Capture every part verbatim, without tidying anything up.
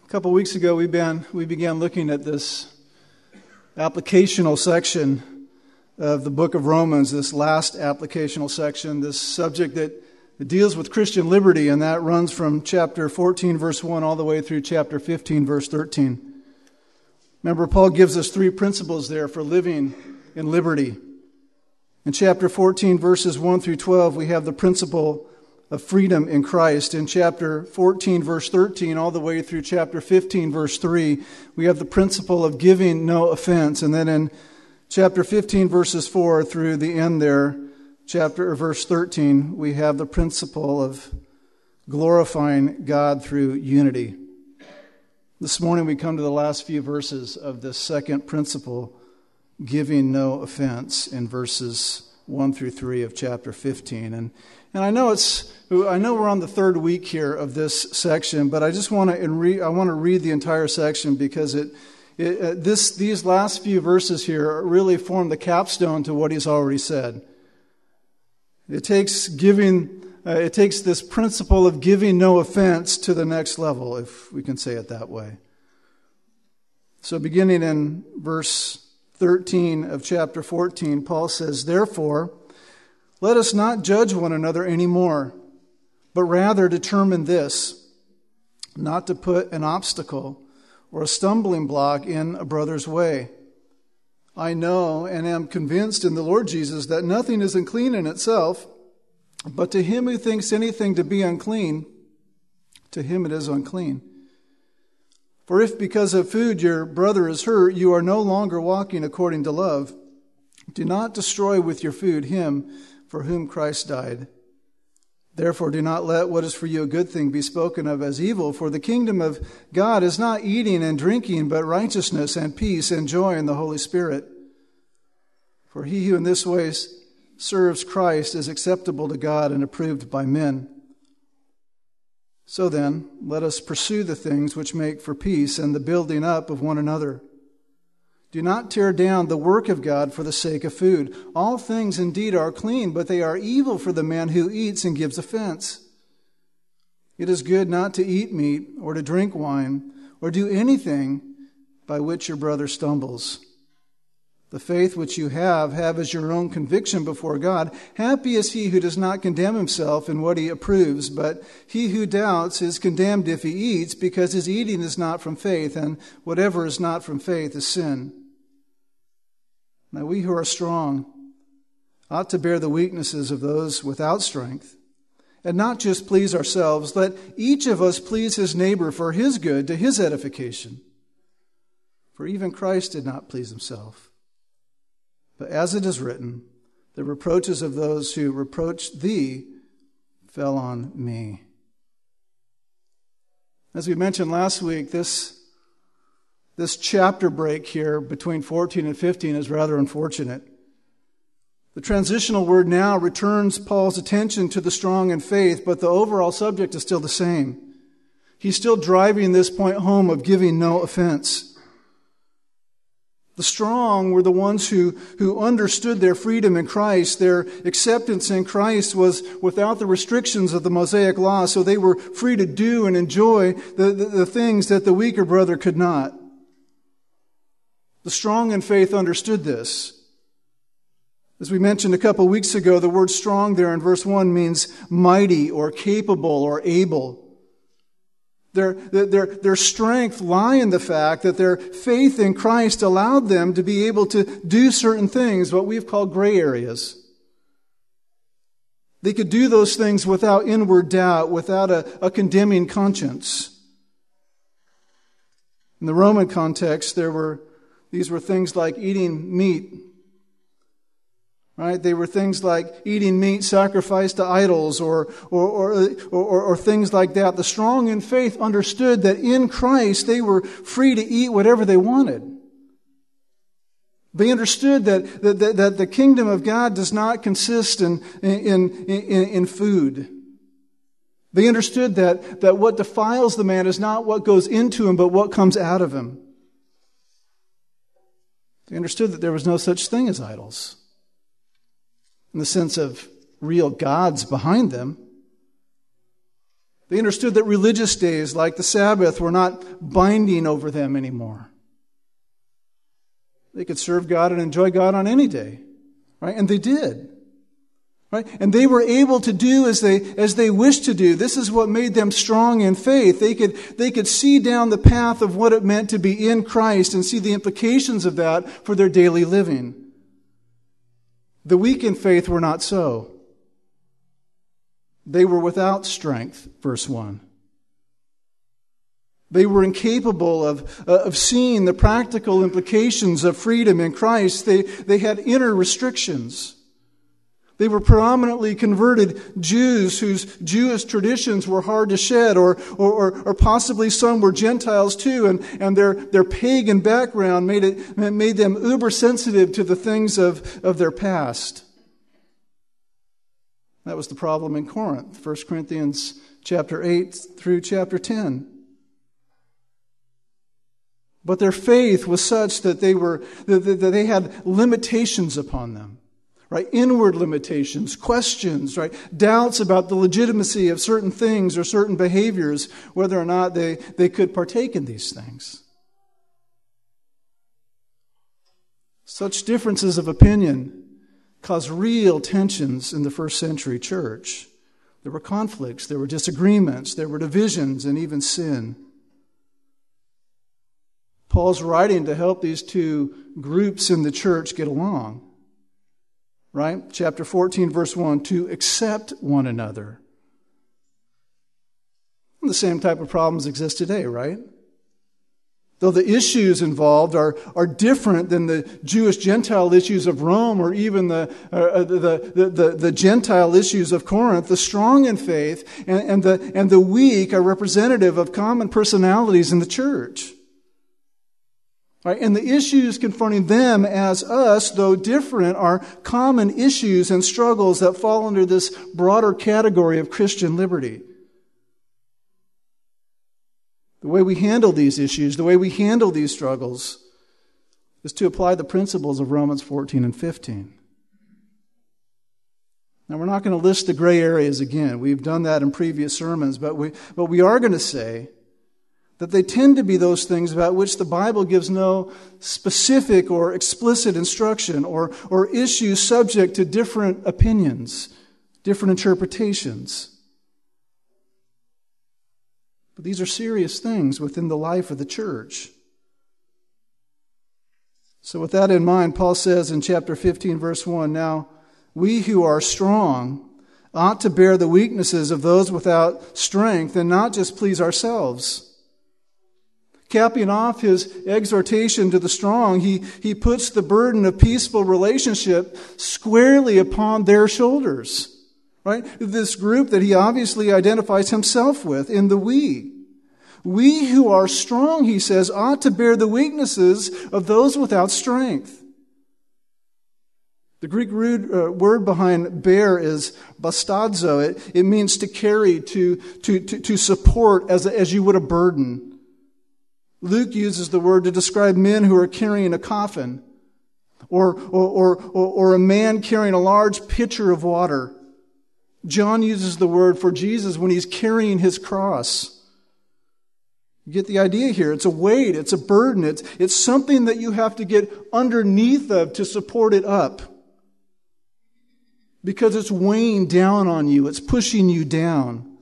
A couple weeks ago, we began, we began looking at this applicational section of the book of Romans, this last applicational section, this subject that, that deals with Christian liberty, and that runs from chapter fourteen, verse one, all the way through chapter fifteen, verse thirteen. Remember, Paul gives us three principles there for living in liberty. In chapter fourteen, verses one through twelve, we have the principle of freedom in Christ. In chapter fourteen, verse thirteen, all the way through chapter fifteen, verse three, we have the principle of giving no offense. And then in chapter fifteen, verses four through the end there, chapter or verse thirteen, we have the principle of glorifying God through unity. This morning we come to the last few verses of this second principle, giving no offense, in verses one through three of chapter fifteen. And and I know it's I know we're on the third week here of this section, but I just want to re, I want to read the entire section because it, it uh, this these last few verses here really form the capstone to what he's already said. It takes giving uh, it takes this principle of giving no offense to the next level, if we can say it that way. So beginning in verse thirteen of chapter fourteen, Paul says, "Therefore, let us not judge one another anymore, but rather determine this, not to put an obstacle or a stumbling block in a brother's way. I know and am convinced in the Lord Jesus that nothing is unclean in itself, but to him who thinks anything to be unclean, to him it is unclean. For if because of food your brother is hurt, you are no longer walking according to love, do not destroy with your food him for whom Christ died. Therefore do not let what is for you a good thing be spoken of as evil, for the kingdom of God is not eating and drinking, but righteousness and peace and joy in the Holy Spirit. For he who in this way serves Christ is acceptable to God and approved by men. So then, let us pursue the things which make for peace and the building up of one another. Do not tear down the work of God for the sake of food. All things indeed are clean, but they are evil for the man who eats and gives offense. It is good not to eat meat or to drink wine or do anything by which your brother stumbles. The faith which you have, have as your own conviction before God. Happy is he who does not condemn himself in what he approves, but he who doubts is condemned if he eats, because his eating is not from faith, and whatever is not from faith is sin. Now we who are strong ought to bear the weaknesses of those without strength, and not just please ourselves. Let each of us please his neighbor for his good, to his edification. For even Christ did not please himself. But as it is written, the reproaches of those who reproached thee fell on me." As we mentioned last week, this, this chapter break here between fourteen and fifteen is rather unfortunate. The transitional word now returns Paul's attention to the strong in faith, but the overall subject is still the same. He's still driving this point home of giving no offense. The strong were the ones who, who understood their freedom in Christ. Their acceptance in Christ was without the restrictions of the Mosaic law, so they were free to do and enjoy the, the, the things that the weaker brother could not. The strong in faith understood this. As we mentioned a couple weeks ago, the word strong there in verse one means mighty or capable or able. Their, their, their strength lie in the fact that their faith in Christ allowed them to be able to do certain things, what we've called gray areas. They could do those things without inward doubt, without a, a condemning conscience. In the Roman context, there were these were things like eating meat. Right? They were things like eating meat sacrificed to idols or or, or or or things like that. The strong in faith understood that in Christ they were free to eat whatever they wanted. They understood that that, that, that the kingdom of God does not consist in in, in in food. They understood that that what defiles the man is not what goes into him, but what comes out of him. They understood that there was no such thing as idols, in the sense of real gods behind them. They understood that religious days like the Sabbath were not binding over them anymore. They could serve God and enjoy God on any day, right? And they did, right? And they were able to do as they as they wished to do. This is what made them strong in faith. They could they could see down the path of what it meant to be in Christ and see the implications of that for their daily living. The weak in faith were not so. They were without strength, verse one. They were incapable of, uh, of seeing the practical implications of freedom in Christ. They, they had inner restrictions. They were predominantly converted Jews whose Jewish traditions were hard to shed, or, or, or possibly some were Gentiles too, and, and their, their pagan background made it, made them uber sensitive to the things of, of their past. That was the problem in Corinth, First Corinthians chapter eight through chapter ten. But their faith was such that they were that they had limitations upon them, right? Inward limitations, questions, right? Doubts about the legitimacy of certain things or certain behaviors, whether or not they, they could partake in these things. Such differences of opinion caused real tensions in the first century church. There were conflicts, there were disagreements, there were divisions, and even sin. Paul's writing to help these two groups in the church get along. Right? Chapter fourteen, verse one, to accept one another. And the same type of problems exist today, right? Though the issues involved are, are different than the Jewish-Gentile issues of Rome or even the, uh, the, the, the, the Gentile issues of Corinth, the strong in faith and, and, the, and the weak are representative of common personalities in the church. Right? And the issues confronting them as us, though different, are common issues and struggles that fall under this broader category of Christian liberty. The way we handle these issues, the way we handle these struggles, is to apply the principles of Romans fourteen and fifteen. Now, we're not going to list the gray areas again. We've done that in previous sermons, but we, but we are going to say that they tend to be those things about which the Bible gives no specific or explicit instruction, or, or issues subject to different opinions, different interpretations. But these are serious things within the life of the church. So with that in mind, Paul says in chapter fifteen, verse one, now we who are strong ought to bear the weaknesses of those without strength and not just please ourselves. Capping off his exhortation to the strong, he, he puts the burden of peaceful relationship squarely upon their shoulders. Right? This group that he obviously identifies himself with in the we. We who are strong, he says, ought to bear the weaknesses of those without strength. The Greek word behind bear is bastadzo. It, it means to carry, to, to, to, to support as, a, as you would a burden. Luke uses the word to describe men who are carrying a coffin, or, or, or, or a man carrying a large pitcher of water. John uses the word for Jesus when he's carrying his cross. You get the idea here. It's a weight, it's a burden, it's, it's something that you have to get underneath of to support it up. Because it's weighing down on you, it's pushing you down.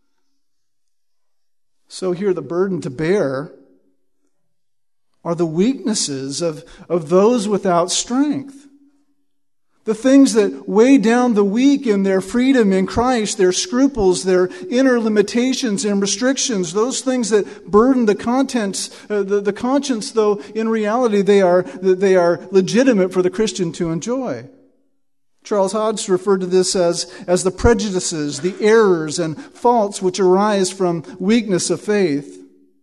So here the burden to bear are the weaknesses of, of those without strength. The things that weigh down the weak in their freedom in Christ, their scruples, their inner limitations and restrictions, those things that burden the contents, uh, the, the conscience, though in reality they are, they are legitimate for the Christian to enjoy. Charles Hodge referred to this as, as the prejudices, the errors and faults which arise from weakness of faith.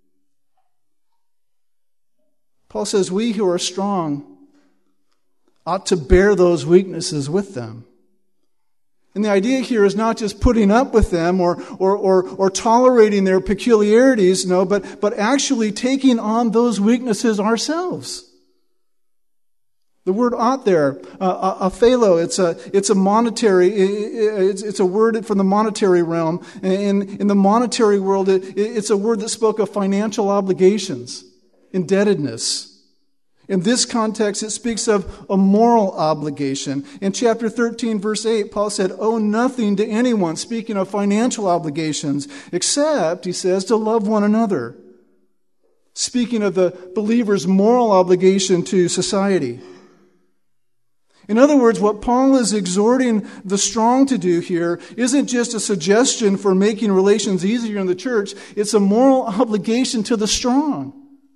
Paul says, we who are strong ought to bear those weaknesses with them. And the idea here is not just putting up with them or, or, or, or tolerating their peculiarities, no, but, but actually taking on those weaknesses ourselves. The word ought there, uh, aphelo, it's a, it's a monetary, it's, it's a word from the monetary realm. In, in the monetary world, it, it's a word that spoke of financial obligations, indebtedness. In this context, it speaks of a moral obligation. In chapter thirteen, verse eight, Paul said, owe nothing to anyone, speaking of financial obligations, except, he says, to love one another. Speaking of the believer's moral obligation to society. In other words, what Paul is exhorting the strong to do here isn't just a suggestion for making relations easier in the church. It's a moral obligation to the strong.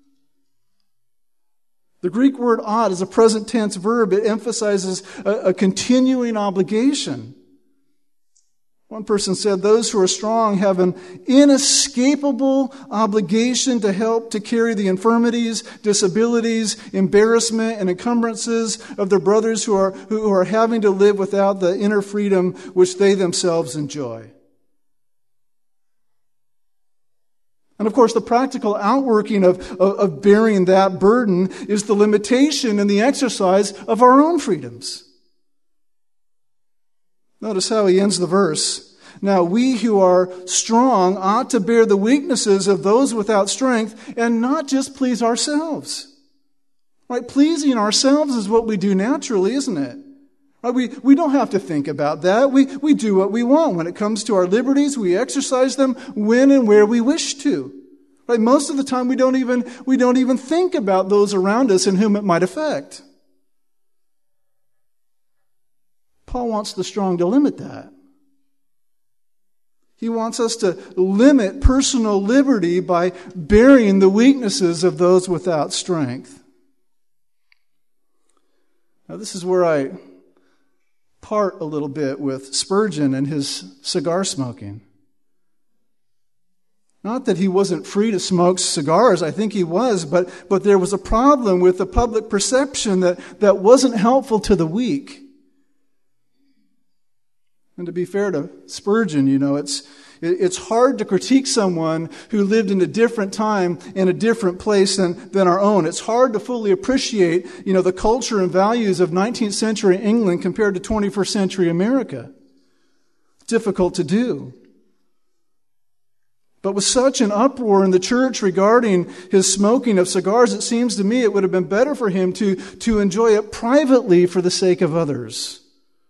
The Greek word ought is a present tense verb. It emphasizes a, a continuing obligation. One person said, those who are strong have an inescapable obligation to help to carry the infirmities, disabilities, embarrassment, and encumbrances of their brothers who are, who are having to live without the inner freedom which they themselves enjoy. And of course, the practical outworking of, of, of bearing that burden is the limitation in the exercise of our own freedoms. Notice how he ends the verse. Now we who are strong ought to bear the weaknesses of those without strength and not just please ourselves. Right? Pleasing ourselves is what we do naturally, isn't it? Right? We, we don't have to think about that. We, we do what we want. When it comes to our liberties, we exercise them when and where we wish to. Right? Most of the time we don't even, we don't even think about those around us and whom it might affect. Paul wants the strong to limit that. He wants us to limit personal liberty by bearing the weaknesses of those without strength. Now, this is where I part a little bit with Spurgeon and his cigar smoking. Not that he wasn't free to smoke cigars, I think he was, but, but there was a problem with the public perception that, that wasn't helpful to the weak. And to be fair to Spurgeon, you know, it's it's hard to critique someone who lived in a different time in a different place than, than our own. It's hard to fully appreciate, you know, the culture and values of nineteenth century England compared to twenty-first century America. Difficult to do. But with such an uproar in the church regarding his smoking of cigars, it seems to me it would have been better for him to, to enjoy it privately for the sake of others.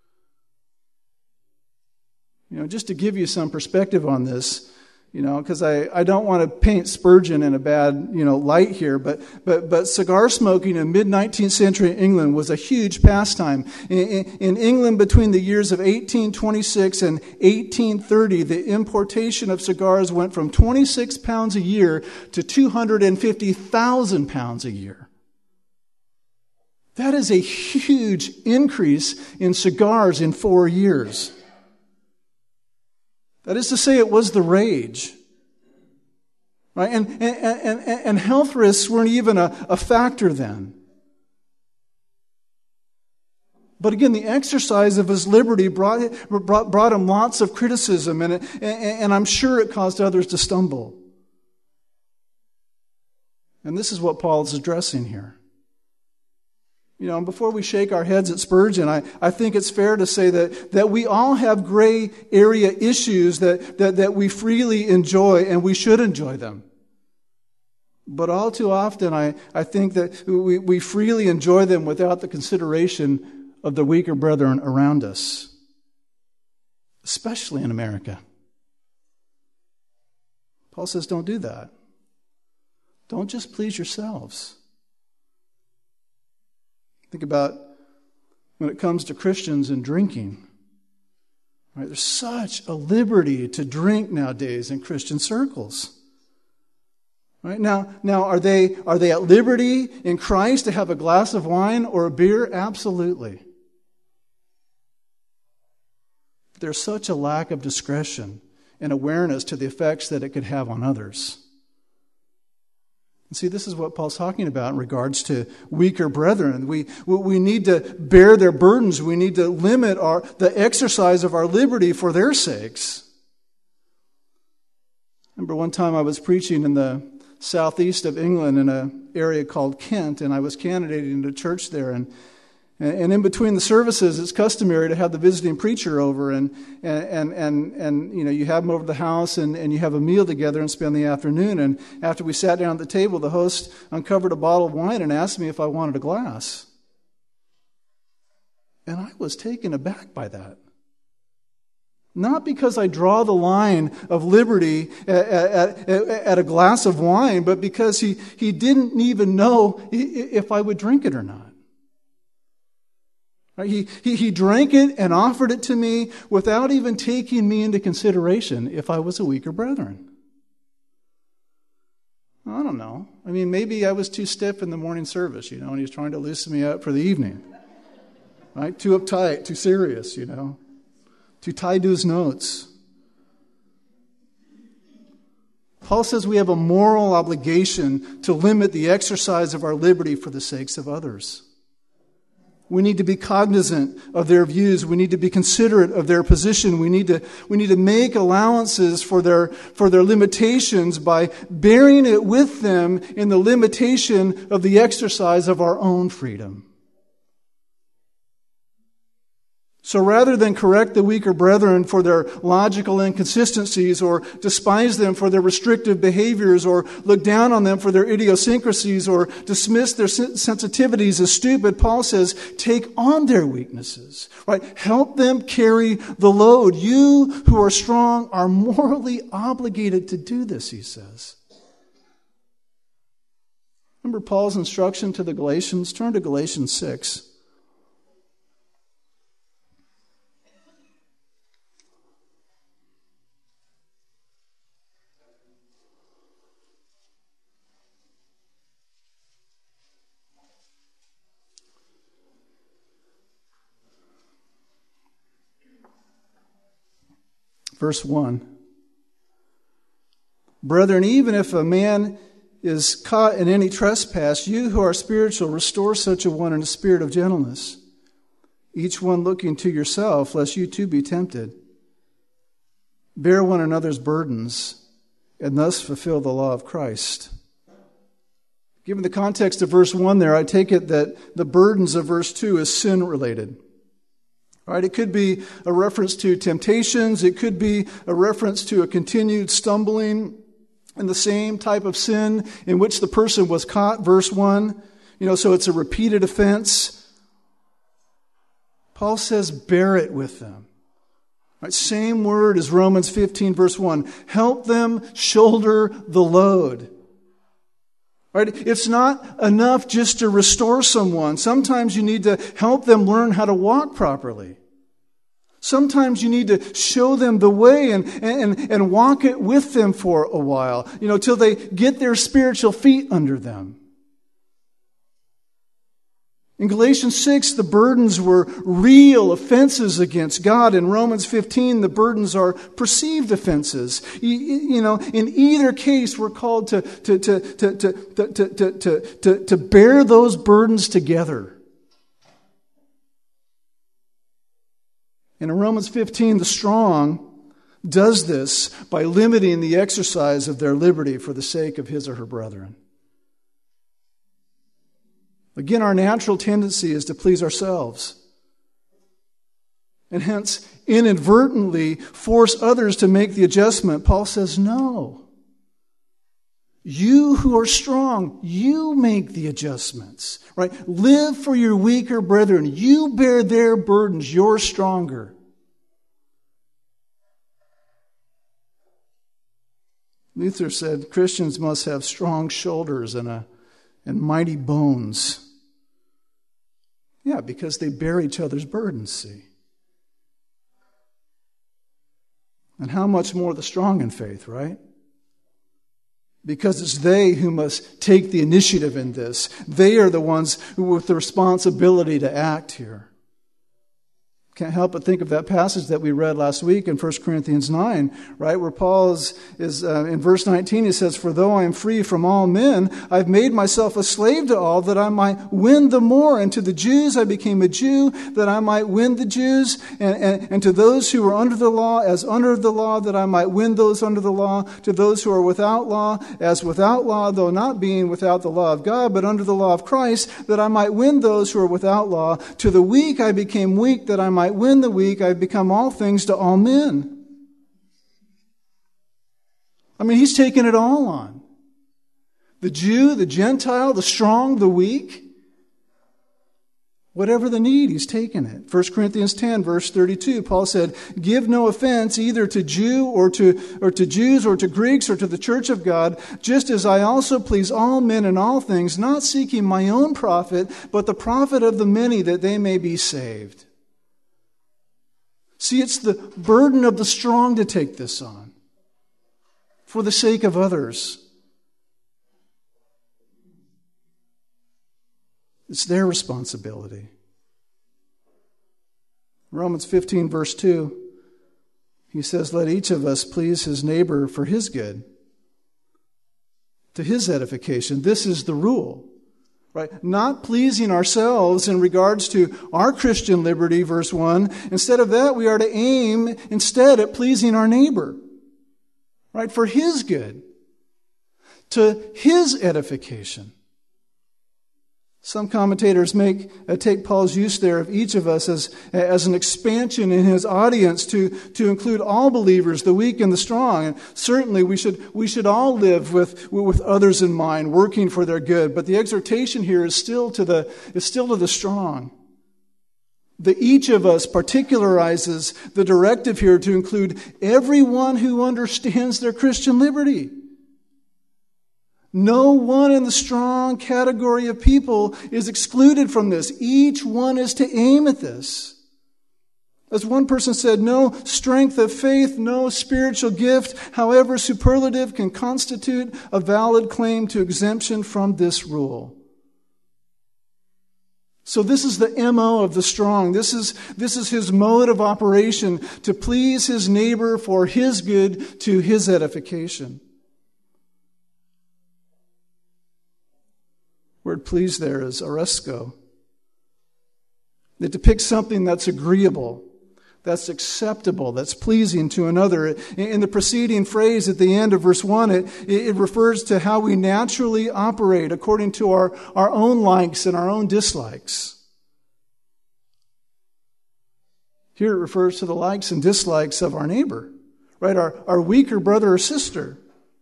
You know, just to give you some perspective on this, you know, because I, I don't want to paint Spurgeon in a bad, you know, light here, but but but cigar smoking in mid-nineteenth century England was a huge pastime. In, in, in England, between the years of eighteen twenty-six and eighteen thirty, the importation of cigars went from twenty-six pounds a year to two hundred fifty thousand pounds a year. That is a huge increase in cigars in four years. That is to say, it was the rage. Right? And, and, and, and health risks weren't even a, a factor then. But again, the exercise of his liberty brought, brought, brought him lots of criticism, and, it, and, and I'm sure it caused others to stumble. And this is what Paul is addressing here. You know, before we shake our heads at Spurgeon, I, I think it's fair to say that, that we all have gray area issues that, that, that we freely enjoy, and we should enjoy them. But all too often, I, I think that we, we freely enjoy them without the consideration of the weaker brethren around us, especially in America. Paul says, don't do that. Don't just please yourselves. Think about when it comes to Christians and drinking. Right? There's such a liberty to drink nowadays in Christian circles. Right? Now, now are they are they at liberty in Christ to have a glass of wine or a beer? Absolutely. There's such a lack of discretion and awareness to the effects that it could have on others. And see, this is what Paul's talking about in regards to weaker brethren. We we need to bear their burdens. We need to limit our the exercise of our liberty for their sakes. I remember one time I was preaching in the southeast of England in an area called Kent, and I was candidating to church there. And And in between the services, it's customary to have the visiting preacher over, and and and and you know you have them over to the house, and, and you have a meal together and spend the afternoon. And after we sat down at the table, the host uncovered a bottle of wine and asked me if I wanted a glass. And I was taken aback by that. Not because I draw the line of liberty at, at, at a glass of wine, but because he, he didn't even know if I would drink it or not. He, he, he drank it and offered it to me without even taking me into consideration if I was a weaker brethren. I don't know. I mean, maybe I was too stiff in the morning service, you know, and he was trying to loosen me up for the evening. Right? Too uptight, too serious, you know. Too tied to his notes. Paul says we have a moral obligation to limit the exercise of our liberty for the sakes of others. We need to be cognizant of their views. We need to be considerate of their position. We need to, we need to make allowances for their, for their limitations by bearing it with them in the limitation of the exercise of our own freedom. So rather than correct the weaker brethren for their logical inconsistencies, or despise them for their restrictive behaviors, or look down on them for their idiosyncrasies, or dismiss their sensitivities as stupid, Paul says, take on their weaknesses, right? Help them carry the load. You who are strong are morally obligated to do this, he says. Remember Paul's instruction to the Galatians? Turn to Galatians six. Verse one. Brethren, even if a man is caught in any trespass, you who are spiritual, restore such a one in a spirit of gentleness, each one looking to yourself, lest you too be tempted. Bear one another's burdens, and thus fulfill the law of Christ. Given the context of verse one there, I take it that the burdens of verse two is sin-related. Right? It could be a reference to temptations. It could be a reference to a continued stumbling in the same type of sin in which the person was caught, verse one. You know, so it's a repeated offense. Paul says, bear it with them. Right? Same word as Romans fifteen, verse one. Help them shoulder the load. Right? It's not enough just to restore someone. Sometimes you need to help them learn how to walk properly. Sometimes you need to show them the way and, and, and walk it with them for a while, you know, till they get their spiritual feet under them. In Galatians six, the burdens were real offenses against God. In Romans fifteen, the burdens are perceived offenses. You, you know, in either case, we're called to, to, to, to, to, to, to, to, to, to bear those burdens together. And in Romans fifteen, the strong does this by limiting the exercise of their liberty for the sake of his or her brethren. Again, our natural tendency is to please ourselves, and hence inadvertently force others to make the adjustment. Paul says, no. You who are strong, you make the adjustments, right? Live for your weaker brethren. You bear their burdens. You're stronger. Luther said Christians must have strong shoulders and a and mighty bones. Yeah, because they bear each other's burdens, see. And how much more the strong in faith, right? Because it's they who must take the initiative in this. They are the ones who with the responsibility to act here. Can't help but think of that passage that we read last week in First Corinthians nine, right? Where Paul is, is uh, in verse nineteen, he says, "For though I am free from all men, I've made myself a slave to all, that I might win the more. And to the Jews I became a Jew, that I might win the Jews. And, and, and to those who are under the law, as under the law, that I might win those under the law. To those who are without law, as without law, though not being without the law of God, but under the law of Christ, that I might win those who are without law. To the weak I became weak, that I might win the weak. I've become all things to all men." I mean, he's taken it all on. The Jew, the Gentile, the strong, the weak. Whatever the need, he's taken it. First Corinthians ten, verse thirty-two, Paul said, "Give no offense either to Jew or to, or to Jews or to Greeks or to the church of God, just as I also please all men in all things, not seeking my own profit, but the profit of the many, that they may be saved." See, it's the burden of the strong to take this on for the sake of others. It's their responsibility. Romans fifteen, verse two, he says, "Let each of us please his neighbor for his good, to his edification." This is the rule. Right? Not pleasing ourselves in regards to our Christian liberty, verse one. Instead of that, we are to aim instead at pleasing our neighbor. Right? For his good. To his edification. Some commentators make uh, take Paul's use there of each of us as, as an expansion in his audience to, to include all believers, the weak and the strong. And certainly we should we should all live with, with others in mind, working for their good. But the exhortation here is still to the is still to the strong. The each of us particularizes the directive here to include everyone who understands their Christian liberty. No one in the strong category of people is excluded from this. Each one is to aim at this. As one person said, no strength of faith, no spiritual gift, however superlative, can constitute a valid claim to exemption from this rule. So this is the M O of the strong. This is, this is his mode of operation, to please his neighbor for his good, to his edification. Word please there is oresco. It depicts something that's agreeable, that's acceptable, that's pleasing to another. In the preceding phrase at the end of verse one, it, it refers to how we naturally operate according to our, our own likes and our own dislikes. Here it refers to the likes and dislikes of our neighbor, right? Our, our weaker brother or sister.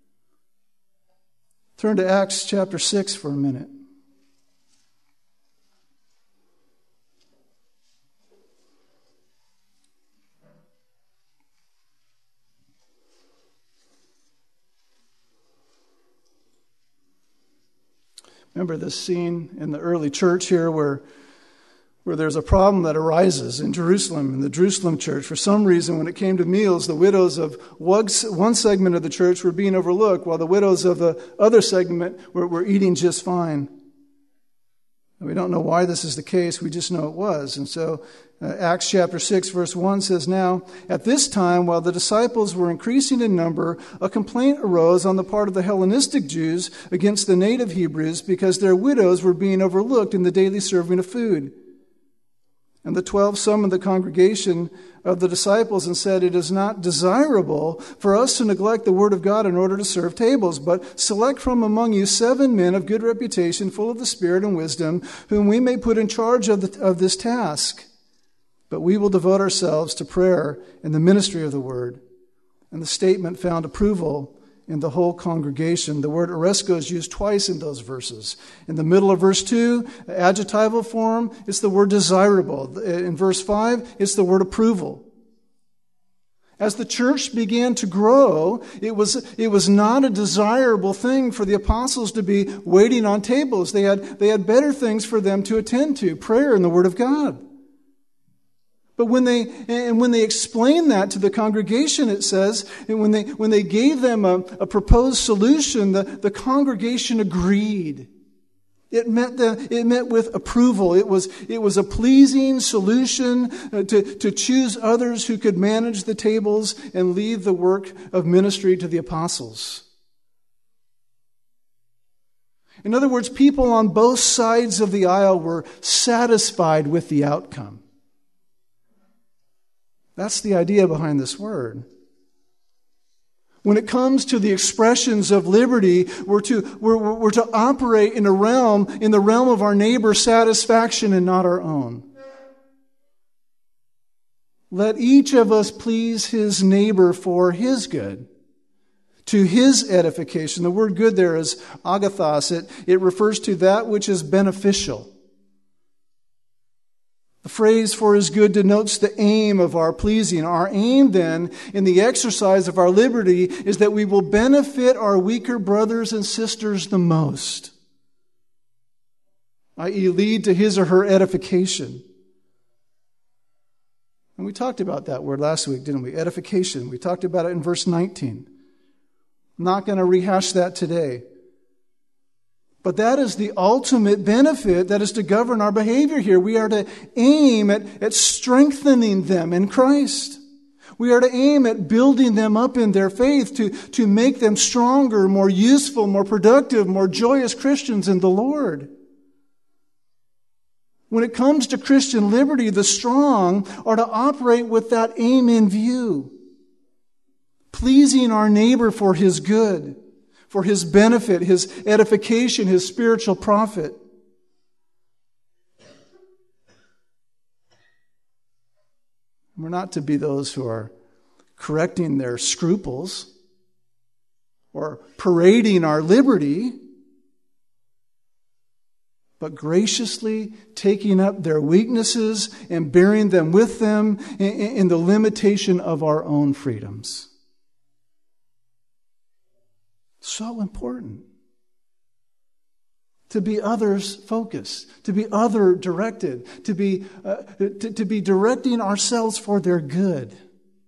Turn to Acts chapter six for a minute. Remember this scene in the early church here where, where there's a problem that arises in Jerusalem, in the Jerusalem church. For some reason, when it came to meals, the widows of one segment of the church were being overlooked, while the widows of the other segment were, were eating just fine. And we don't know why this is the case, we just know it was. And so uh, Acts chapter six verse one says, "Now at this time, while the disciples were increasing in number, a complaint arose on the part of the Hellenistic Jews against the native Hebrews, because their widows were being overlooked in the daily serving of food. And the twelve summoned the congregation of the disciples and said, 'It is not desirable for us to neglect the word of God in order to serve tables, but select from among you seven men of good reputation, full of the Spirit and wisdom, whom we may put in charge of, the, of this task. But we will devote ourselves to prayer and the ministry of the word.' And the statement found approval in the whole congregation." The word oresco is used twice in those verses. In the middle of verse two, adjectival form, it's the word desirable. In verse five, it's the word approval. As the church began to grow, it was, it was not a desirable thing for the apostles to be waiting on tables. They had, they had better things for them to attend to, prayer and the word of God. But when they and when they explained that to the congregation, it says, and when they when they gave them a, a proposed solution, the, the congregation agreed. It meant the, it met with approval. It was, it was a pleasing solution uh, to, to choose others who could manage the tables and leave the work of ministry to the apostles. In other words, people on both sides of the aisle were satisfied with the outcome. That's the idea behind this word. When it comes to the expressions of liberty, we're to, we're, we're to operate in a realm, in the realm of our neighbor's satisfaction and not our own. Let each of us please his neighbor for his good, to his edification. The word good there is agathos. It, it refers to that which is beneficial. The phrase for his good denotes the aim of our pleasing. Our aim then in the exercise of our liberty is that we will benefit our weaker brothers and sisters the most, that is lead to his or her edification. And we talked about that word last week, didn't we? Edification. We talked about it in verse nineteen. I'm not going to rehash that today. But that is the ultimate benefit that is to govern our behavior here. We are to aim at, at strengthening them in Christ. We are to aim at building them up in their faith, to, to make them stronger, more useful, more productive, more joyous Christians in the Lord. When it comes to Christian liberty, the strong are to operate with that aim in view, pleasing our neighbor for his good, for his benefit, his edification, his spiritual profit. We're not to be those who are correcting their scruples or parading our liberty, but graciously taking up their weaknesses and bearing them with them in the limitation of our own freedoms. So important to be others focused, to be other directed, to be uh, to, to be directing ourselves for their good.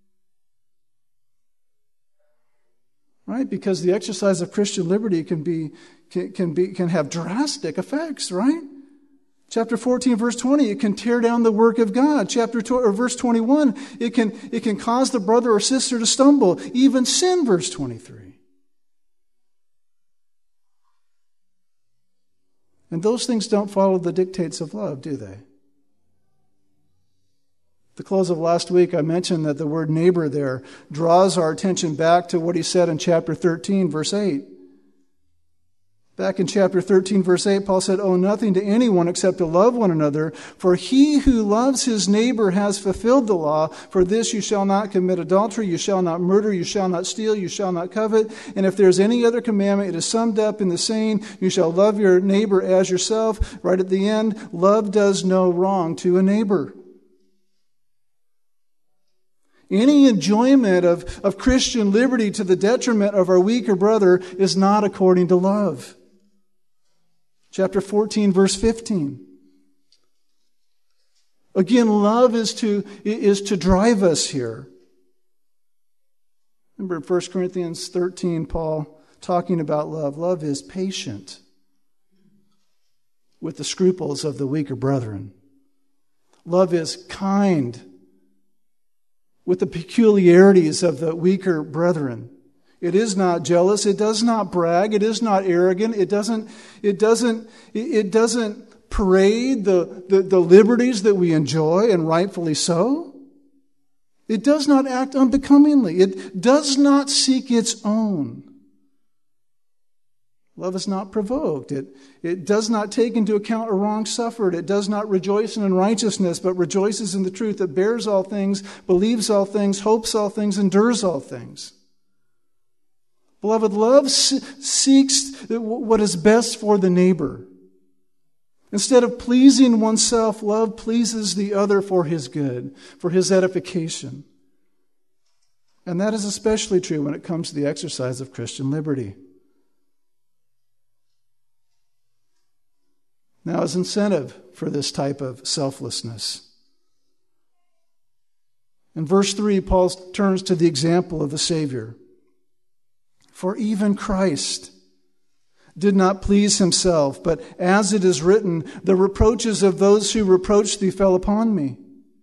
Right? Because the exercise of Christian liberty can be can, can be can have drastic effects, right? Chapter fourteen, verse twenty, it can tear down the work of God. Chapter two, or verse twenty-one, it can it can cause the brother or sister to stumble, even sin, verse twenty-three. And those things don't follow the dictates of love, do they? At the close of last week, I mentioned that the word neighbor there draws our attention back to what he said in chapter thirteen, verse eight. Back in chapter thirteen, verse eight, Paul said, "Owe nothing to anyone except to love one another, for he who loves his neighbor has fulfilled the law. For this you shall not commit adultery, you shall not murder, you shall not steal, you shall not covet. And if there is any other commandment, it is summed up in the saying, you shall love your neighbor as yourself." Right at the end, love does no wrong to a neighbor. Any enjoyment of, of Christian liberty to the detriment of our weaker brother is not according to love. Chapter fourteen, verse fifteen. Again, love is to, is to drive us here. Remember in First Corinthians thirteen, Paul talking about love. Love is patient with the scruples of the weaker brethren. Love is kind with the peculiarities of the weaker brethren. It is not jealous. It does not brag. It is not arrogant. It doesn't, it doesn't, it doesn't parade the, the, the liberties that we enjoy, and rightfully so. It does not act unbecomingly. It does not seek its own. Love is not provoked. It, it does not take into account a wrong suffered. It does not rejoice in unrighteousness, but rejoices in the truth. It bears all things, believes all things, hopes all things, endures all things. Beloved, love seeks what is best for the neighbor. Instead of pleasing oneself, love pleases the other for his good, for his edification. And that is especially true when it comes to the exercise of Christian liberty. Now, as incentive for this type of selflessness, in verse three, Paul turns to the example of the Savior. For even Christ did not please himself, but as it is written, the reproaches of those who reproached thee fell upon me.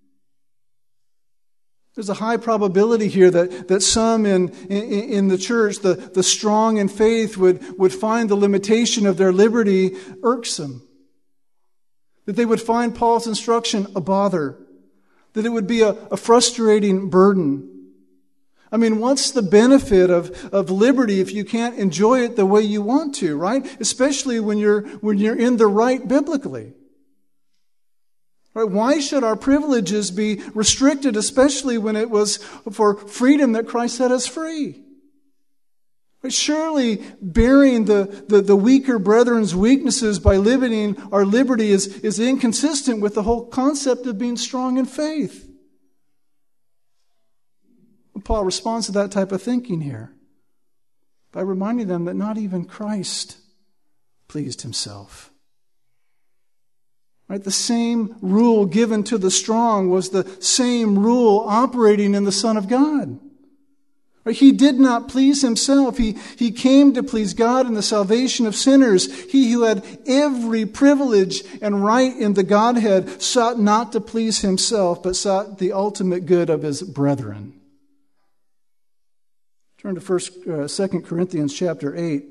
There's a high probability here that, that some in, in, in the church, the, the strong in faith, would, would find the limitation of their liberty irksome. That they would find Paul's instruction a bother. That it would be a, a frustrating burden. I mean, what's the benefit of, of liberty if you can't enjoy it the way you want to, right? Especially when you're, when you're in the right biblically. Right? Why should our privileges be restricted, especially when it was for freedom that Christ set us free? Right? Surely bearing the, the, the weaker brethren's weaknesses by limiting our liberty is, is inconsistent with the whole concept of being strong in faith. Paul responds to that type of thinking here by reminding them that not even Christ pleased himself. Right? The same rule given to the strong was the same rule operating in the Son of God. Right? He did not please himself. He, he came to please God in the salvation of sinners. He who had every privilege and right in the Godhead sought not to please himself, but sought the ultimate good of his brethren. Turn to first, uh, Second Corinthians chapter eight.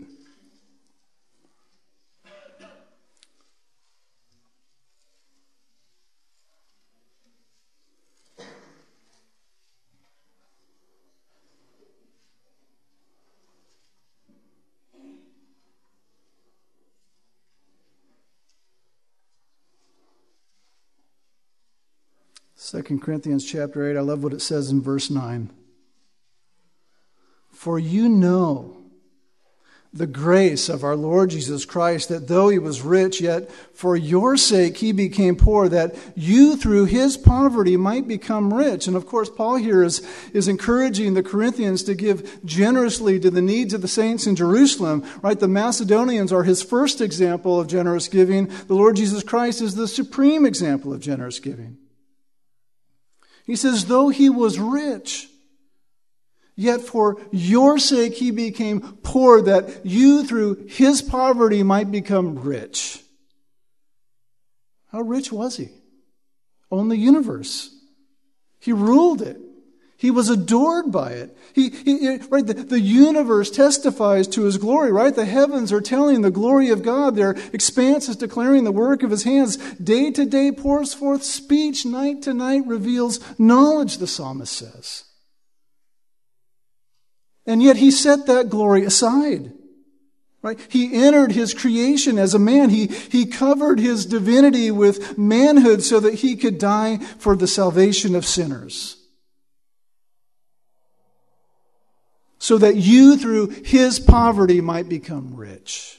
Second Corinthians chapter eight, I love what it says in verse nine. For you know the grace of our Lord Jesus Christ, that though he was rich, yet for your sake he became poor, that you through his poverty might become rich. And of course, Paul here is, is encouraging the Corinthians to give generously to the needs of the saints in Jerusalem. Right? The Macedonians are his first example of generous giving. The Lord Jesus Christ is the supreme example of generous giving. He says, though he was rich, yet for your sake he became poor, that you through his poverty might become rich. How rich was he? Owned the universe. He ruled it. He was adored by it. He, he right, the, the universe testifies to his glory, right? The heavens are telling the glory of God. Their expanse is declaring the work of his hands. Day to day pours forth speech. Night to night reveals knowledge, the psalmist says. And yet he set that glory aside. Right? He entered his creation as a man. He, he covered his divinity with manhood so that he could die for the salvation of sinners. So that you through his poverty might become rich.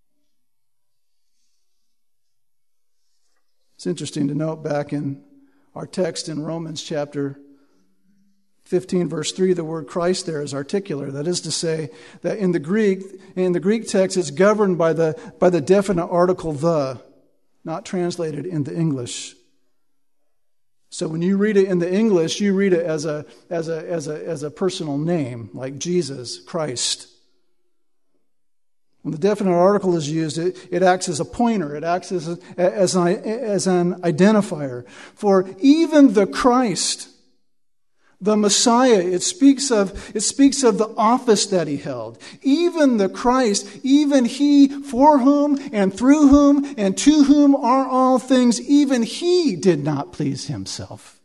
It's interesting to note back in our text in Romans chapter fifteen, verse three, the word Christ there is articular. That is to say that in the Greek, in the Greek text, it's governed by the, by the definite article the, not translated into English. So when you read it in the English, you read it as a, as a, as a, as a personal name, like Jesus, Christ. When the definite article is used, it, it acts as a pointer. It acts as, a, as, an, as an identifier. For even the Christ, the Messiah, it speaks of, it speaks of the office that he held. Even the Christ, even he for whom and through whom and to whom are all things, even he did not please himself.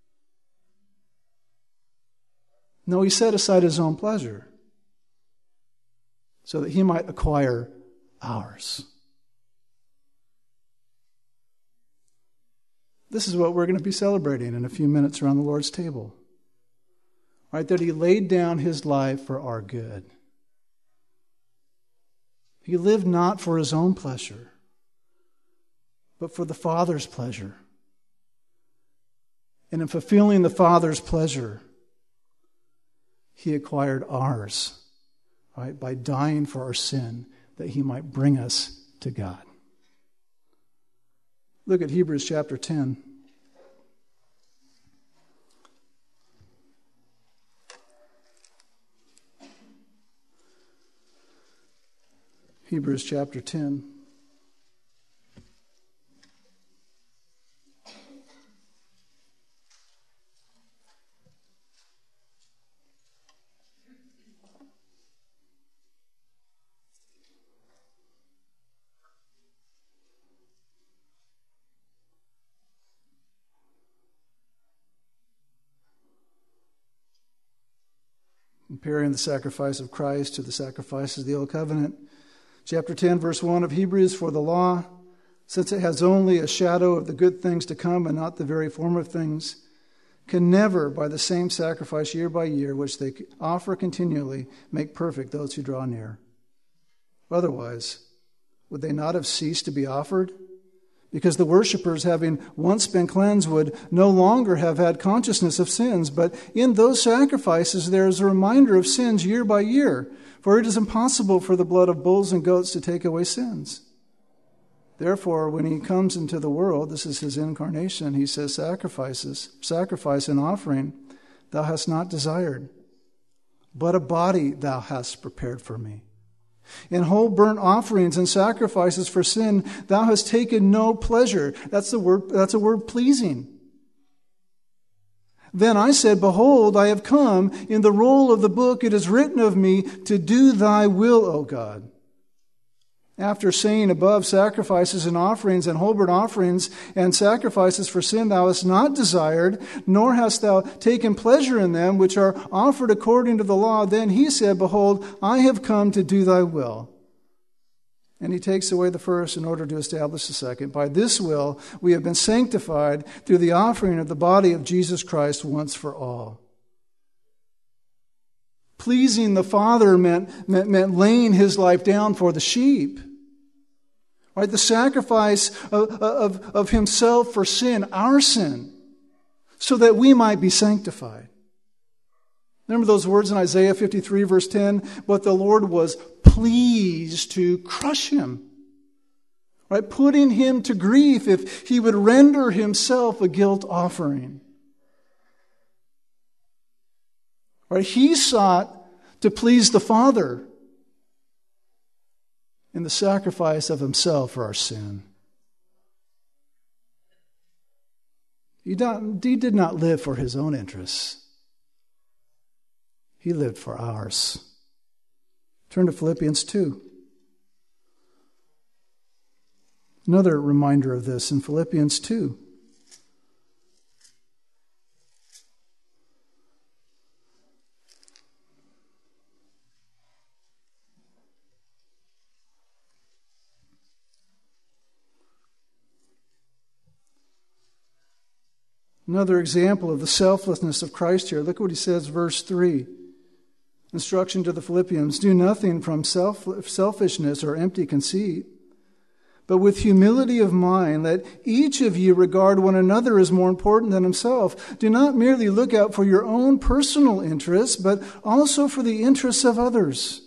No, he set aside his own pleasure so that he might acquire ours. This is what we're going to be celebrating in a few minutes around the Lord's table. Right, that he laid down his life for our good. He lived not for his own pleasure, but for the Father's pleasure. And in fulfilling the Father's pleasure, he acquired ours, right, by dying for our sin, that he might bring us to God. Look at Hebrews chapter ten. Hebrews chapter ten. Comparing the sacrifice of Christ to the sacrifices of the Old Covenant. Chapter ten, verse one of Hebrews, for the law, since it has only a shadow of the good things to come and not the very form of things, can never, by the same sacrifice year by year, which they offer continually, make perfect those who draw near. Otherwise, would they not have ceased to be offered? Because the worshippers, having once been cleansed, would no longer have had consciousness of sins. But in those sacrifices there is a reminder of sins year by year, for it is impossible for the blood of bulls and goats to take away sins. Therefore, when he comes into the world, this is his incarnation, he says, sacrifices, sacrifice and offering thou hast not desired, but a body thou hast prepared for me. In whole burnt offerings and sacrifices for sin, thou hast taken no pleasure. That's the word, that's a word pleasing. Then I said, behold, I have come. In the roll of the book it is written of me to do thy will, O God. After saying above, sacrifices and offerings and whole burnt offerings and sacrifices for sin thou hast not desired, nor hast thou taken pleasure in them, which are offered according to the law, then he said, behold, I have come to do thy will. And he takes away the first in order to establish the second. By this will we have been sanctified through the offering of the body of Jesus Christ once for all. Pleasing the Father meant, meant, meant laying his life down for the sheep. Right? The sacrifice of, of, of himself for sin, our sin, so that we might be sanctified. Remember those words in Isaiah fifty-three, verse ten? But the Lord was pleased to crush him. Right? Putting him to grief if he would render himself a guilt offering. Right? He sought to please the Father in the sacrifice of himself for our sin. He did not live for his own interests. He lived for ours. Turn to Philippians two. Another reminder of this in Philippians two. Another example of the selflessness of Christ here. Look what he says, verse three. Instruction to the Philippians. Do nothing from self, selfishness or empty conceit, but with humility of mind, let each of you regard one another as more important than himself. Do not merely look out for your own personal interests, but also for the interests of others.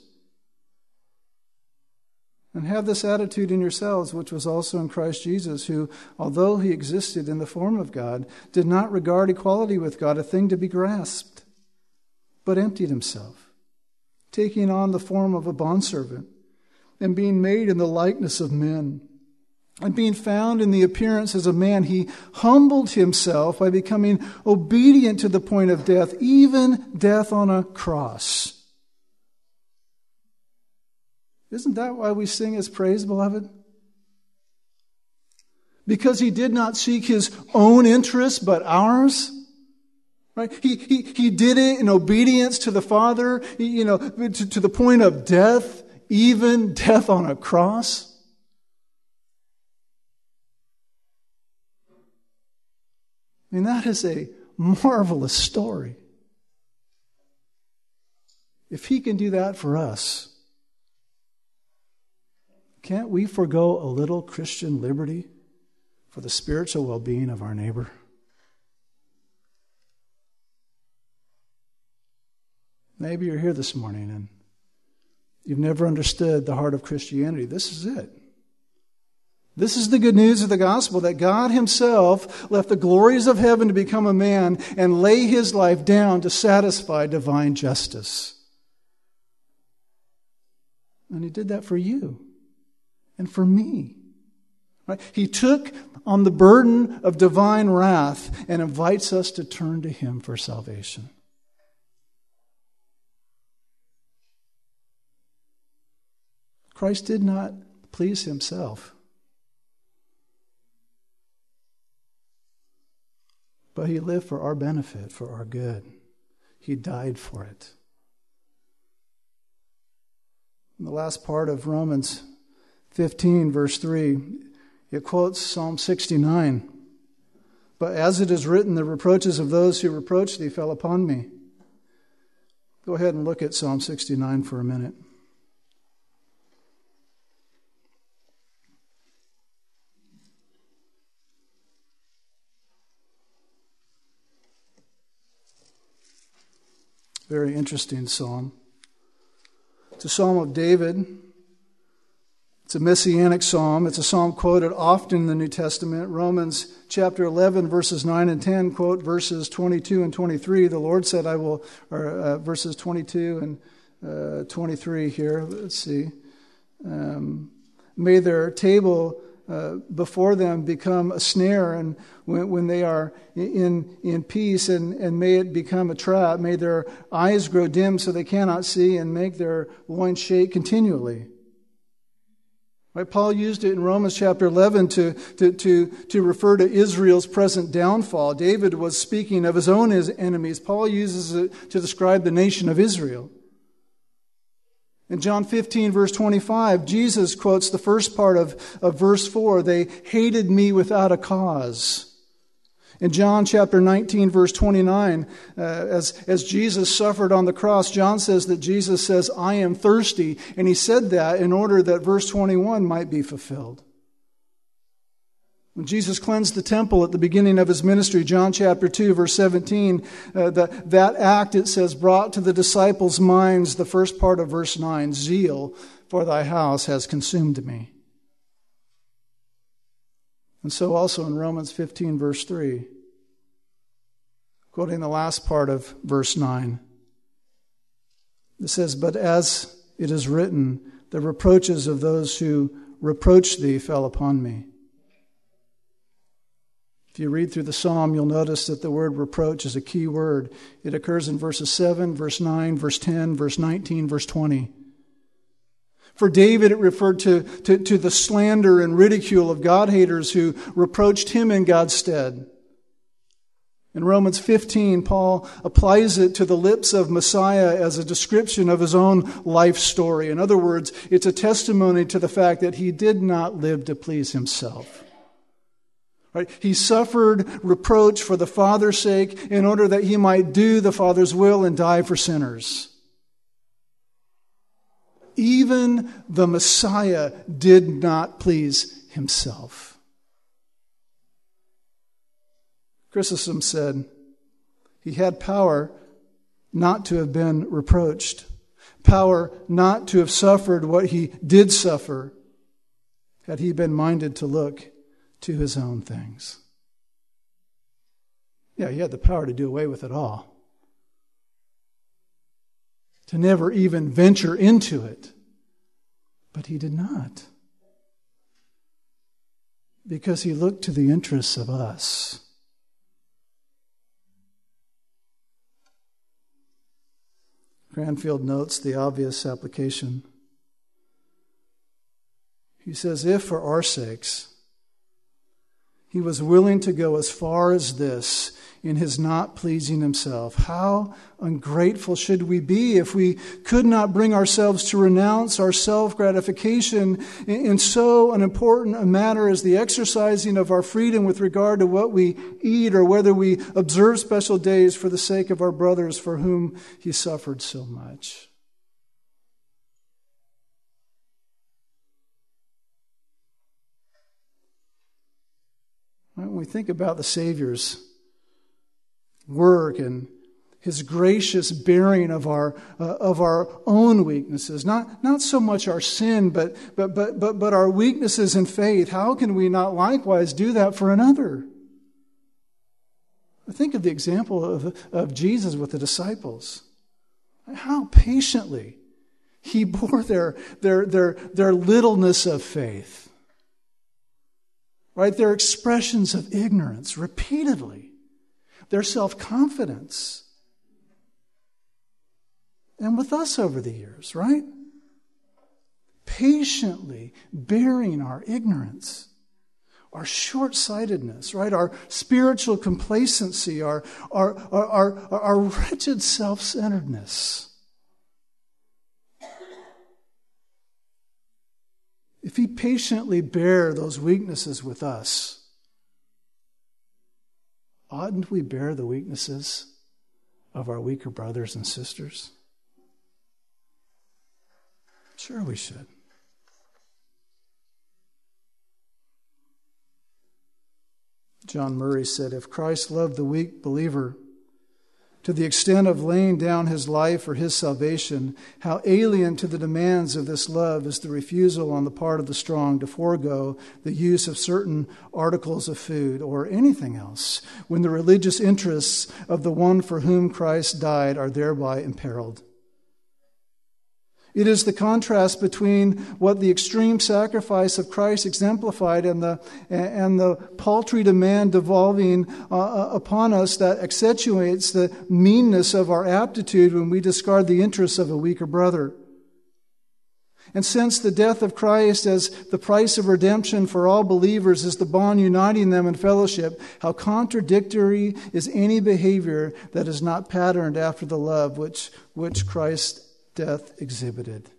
And have this attitude in yourselves, which was also in Christ Jesus, who, although he existed in the form of God, did not regard equality with God a thing to be grasped, but emptied himself, taking on the form of a bondservant, and being made in the likeness of men. And being found in the appearance as a man, he humbled himself by becoming obedient to the point of death, even death on a cross. Isn't that why we sing his praise, beloved? Because he did not seek his own interests, but ours. Right? He, he, he did it in obedience to the Father, you know, to, to the point of death, even death on a cross. I mean, that is a marvelous story. If he can do that for us, can't we forego a little Christian liberty for the spiritual well-being of our neighbor? Maybe you're here this morning and you've never understood the heart of Christianity. This is it. This is the good news of the gospel, that God himself left the glories of heaven to become a man and lay his life down to satisfy divine justice. And he did that for you. and for me. Right? He took on the burden of divine wrath and invites us to turn to him for salvation. Christ did not please himself, but he lived for our benefit, for our good. He died for it. In the last part of Romans fifteen, verse three, it quotes Psalm sixty-nine. But as it is written, the reproaches of those who reproach thee fell upon me. Go ahead and look at Psalm sixty-nine for a minute. Very interesting psalm. It's a psalm of David. It's a messianic psalm. It's a psalm quoted often in the New Testament. Romans chapter eleven, verses nine and ten quote verses twenty-two and twenty-three. The Lord said, I will, or uh, verses twenty-two and uh, twenty-three here. Let's see. Um, May their table Uh, before them become a snare, and when, when they are in in peace, and, and may it become a trap. May their eyes grow dim so they cannot see, and make their loins shake continually. Right? Paul used it in Romans chapter eleven to, to, to, to refer to Israel's present downfall. David was speaking of his own enemies. Paul uses it to describe the nation of Israel. In John fifteen, verse twenty-five, Jesus quotes the first part of, of verse four, they hated me without a cause. In John chapter nineteen, verse twenty-nine, uh, as, as Jesus suffered on the cross, John says that Jesus says, I am thirsty. And he said that in order that verse twenty-one might be fulfilled. When Jesus cleansed the temple at the beginning of his ministry, John chapter two, verse seventeen, uh, the, that act, it says, brought to the disciples' minds the first part of verse nine, zeal for thy house has consumed me. And so also in Romans fifteen, verse three, quoting the last part of verse nine, it says, but as it is written, the reproaches of those who reproached thee fell upon me. If you read through the psalm, you'll notice that the word reproach is a key word. It occurs in verses seven, verse nine, verse ten, verse nineteen, verse twenty. For David, it referred to, to, to the slander and ridicule of God-haters who reproached him in God's stead. In Romans fifteen, Paul applies it to the lips of Messiah as a description of his own life story. In other words, it's a testimony to the fact that he did not live to please himself. Right? He suffered reproach for the Father's sake in order that he might do the Father's will and die for sinners. Even the Messiah did not please himself. Chrysostom said he had power not to have been reproached, power not to have suffered what he did suffer, had he been minded to look to his own things. Yeah, he had the power to do away with it all. To never even venture into it. But he did not. Because he looked to the interests of us. Cranfield notes the obvious application. He says, if for our sakes he was willing to go as far as this in his not pleasing himself, how ungrateful should we be if we could not bring ourselves to renounce our self-gratification in so an important a matter as the exercising of our freedom with regard to what we eat or whether we observe special days for the sake of our brothers for whom he suffered so much. When we think about the Savior's work and his gracious bearing of our uh, of our own weaknesses, not not so much our sin, but but but but but our weaknesses in faith, how can we not likewise do that for another? Think of the example of, of Jesus with the disciples. How patiently He bore their, their, their, their littleness of faith. Right? Their expressions of ignorance repeatedly. Their self-confidence. And with us over the years, right? Patiently bearing our ignorance, our short-sightedness, right? Our spiritual complacency, our, our, our, our, our wretched self-centeredness. If he patiently bear those weaknesses with us, oughtn't we bear the weaknesses of our weaker brothers and sisters? Sure we should. John Murray said, if Christ loved the weak believer to the extent of laying down his life for his salvation, how alien to the demands of this love is the refusal on the part of the strong to forego the use of certain articles of food or anything else when the religious interests of the one for whom Christ died are thereby imperiled. It is the contrast between what the extreme sacrifice of Christ exemplified and the and the paltry demand devolving uh, upon us that accentuates the meanness of our aptitude when we discard the interests of a weaker brother. And since the death of Christ as the price of redemption for all believers is the bond uniting them in fellowship, how contradictory is any behavior that is not patterned after the love which which Christ death exhibited.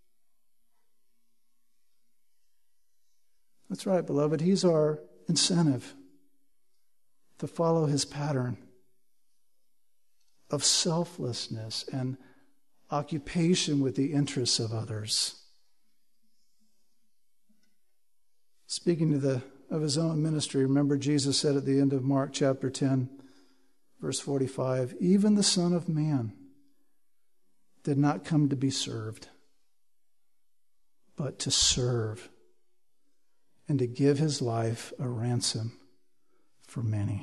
That's right, beloved. He's our incentive to follow his pattern of selflessness and occupation with the interests of others. Speaking to the of his own ministry, remember Jesus said at the end of Mark chapter ten, verse forty-five, even the Son of Man did not come to be served, but to serve and to give his life a ransom for many.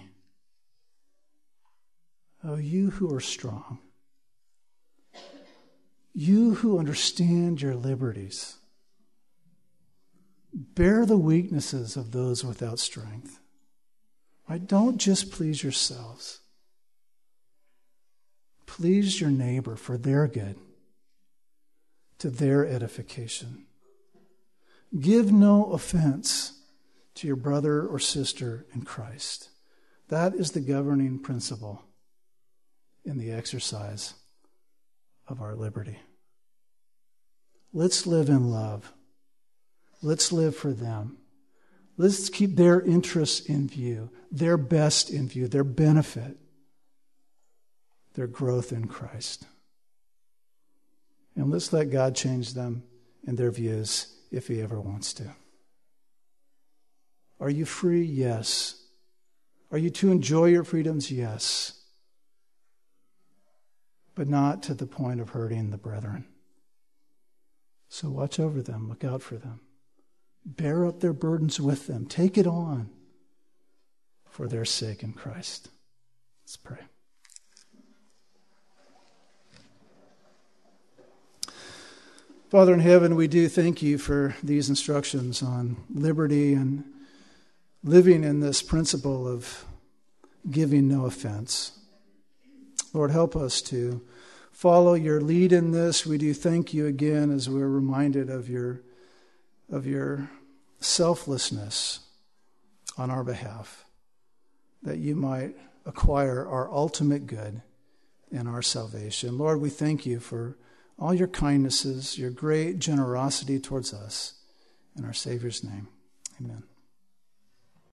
Oh, you who are strong, you who understand your liberties, bear the weaknesses of those without strength. Right? Don't just please yourselves. Please your neighbor for their good, to their edification. Give no offense to your brother or sister in Christ. That is the governing principle in the exercise of our liberty. Let's live in love. Let's live for them. Let's keep their interests in view, their best in view, their benefit, their growth in Christ. And let's let God change them and their views if he ever wants to. Are you free? Yes. Are you to enjoy your freedoms? Yes. But not to the point of hurting the brethren. So watch over them. Look out for them. Bear up their burdens with them. Take it on for their sake in Christ. Let's pray. Father in heaven, we do thank you for these instructions on liberty and living in this principle of giving no offense. Lord, help us to follow your lead in this. We do thank you again as we're reminded of your, of your selflessness on our behalf, that you might acquire our ultimate good and our salvation. Lord, we thank you for all your kindnesses, your great generosity towards us. In our Savior's name, amen.